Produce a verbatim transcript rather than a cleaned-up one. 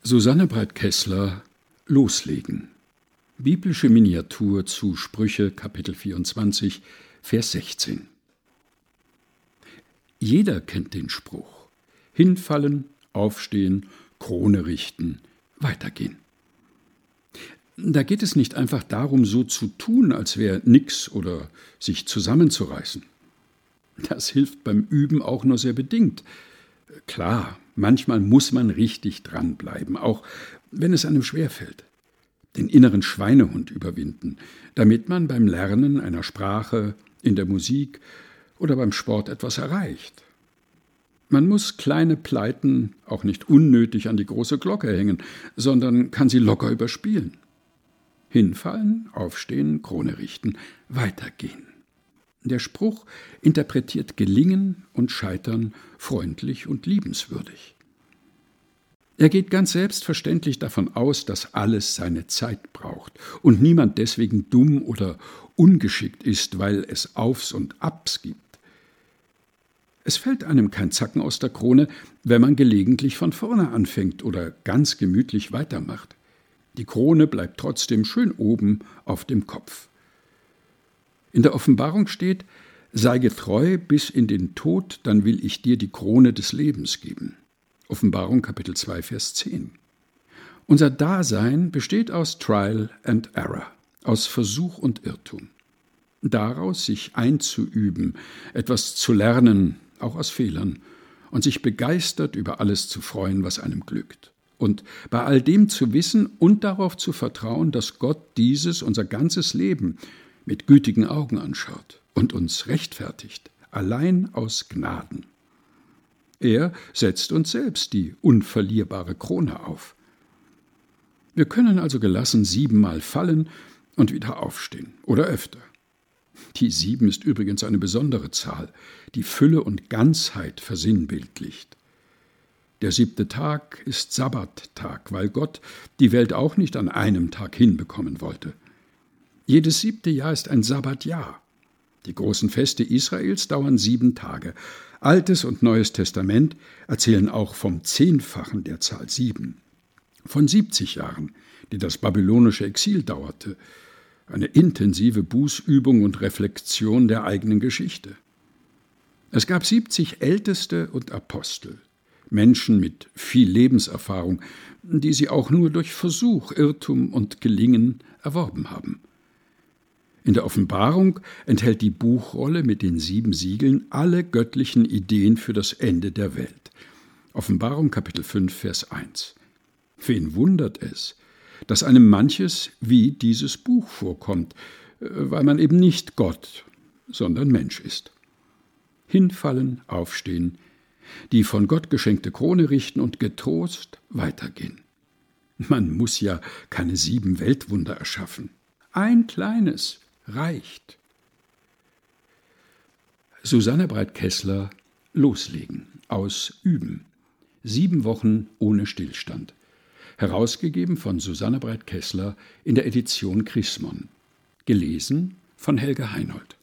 Susanne Breit-Kessler, Loslegen. Biblische Miniatur zu Sprüche, Kapitel vierundzwanzig, Vers sechzehn. Jeder kennt den Spruch: Hinfallen, aufstehen, Krone richten, weitergehen. Da geht es nicht einfach darum, so zu tun, als wäre nix oder sich zusammenzureißen. Das hilft beim Üben auch nur sehr bedingt. Klar, manchmal muss man richtig dranbleiben, auch wenn es einem schwerfällt. Den inneren Schweinehund überwinden, damit man beim Lernen einer Sprache, in der Musik oder beim Sport etwas erreicht. Man muss kleine Pleiten auch nicht unnötig an die große Glocke hängen, sondern kann sie locker überspielen. Hinfallen, aufstehen, Krone richten, weitergehen. Der Spruch interpretiert Gelingen und Scheitern freundlich und liebenswürdig. Er geht ganz selbstverständlich davon aus, dass alles seine Zeit braucht und niemand deswegen dumm oder ungeschickt ist, weil es Aufs und Abs gibt. Es fällt einem kein Zacken aus der Krone, wenn man gelegentlich von vorne anfängt oder ganz gemütlich weitermacht. Die Krone bleibt trotzdem schön oben auf dem Kopf. In der Offenbarung steht: Sei getreu bis in den Tod, dann will ich dir die Krone des Lebens geben. Offenbarung Kapitel zwei, Vers zehn. Unser Dasein besteht aus Trial and Error, aus Versuch und Irrtum. Daraus sich einzuüben, etwas zu lernen, auch aus Fehlern, und sich begeistert über alles zu freuen, was einem glückt. Und bei all dem zu wissen und darauf zu vertrauen, dass Gott dieses, unser ganzes Leben, mit gütigen Augen anschaut und uns rechtfertigt, allein aus Gnaden. Er setzt uns selbst die unverlierbare Krone auf. Wir können also gelassen siebenmal fallen und wieder aufstehen oder öfter. Die sieben ist übrigens eine besondere Zahl, die Fülle und Ganzheit versinnbildlicht. Der siebte Tag ist Sabbattag, weil Gott die Welt auch nicht an einem Tag hinbekommen wollte. Jedes siebte Jahr ist ein Sabbatjahr. Die großen Feste Israels dauern sieben Tage. Altes und Neues Testament erzählen auch vom Zehnfachen der Zahl sieben. Von siebzig Jahren, die das babylonische Exil dauerte. Eine intensive Bußübung und Reflexion der eigenen Geschichte. Es gab siebzig Älteste und Apostel, Menschen mit viel Lebenserfahrung, die sie auch nur durch Versuch, Irrtum und Gelingen erworben haben. In der Offenbarung enthält die Buchrolle mit den sieben Siegeln alle göttlichen Ideen für das Ende der Welt. Offenbarung Kapitel fünf, Vers eins. Wen wundert es, dass einem manches wie dieses Buch vorkommt, weil man eben nicht Gott, sondern Mensch ist. Hinfallen, aufstehen, die von Gott geschenkte Krone richten und getrost weitergehen. Man muss ja keine sieben Weltwunder erschaffen. Ein kleines reicht. Susanne Breit-Kessler, Loslegen, aus Üben. Sieben Wochen ohne Stillstand. Herausgegeben von Susanne Breit-Kessler in der Edition Chrismon. Gelesen von Helga Heinold.